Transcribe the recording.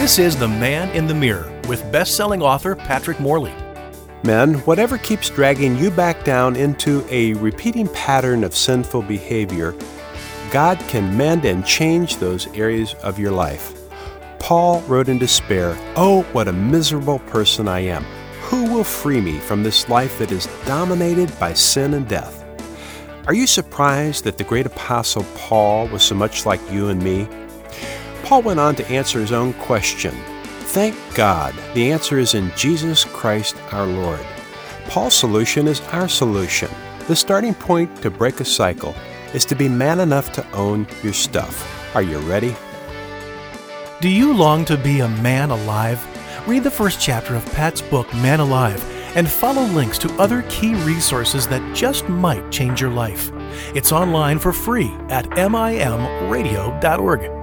This is The Man in the Mirror with best-selling author Patrick Morley. Men, whatever keeps dragging you back down into a repeating pattern of sinful behavior, God can mend and change those areas of your life. Paul wrote in despair, "Oh, what a miserable person I am. Who will free me from this life that is dominated by sin and death?" Are you surprised that the great apostle Paul was so much like you and me? Paul went on to answer his own question. Thank God, the answer is in Jesus Christ our Lord. Paul's solution is our solution. The starting point to break a cycle is to be man enough to own your stuff. Are you ready? Do you long to be a man alive? Read the first chapter of Pat's book, Man Alive, and follow links to other key resources that just might change your life. It's online for free at mimradio.org.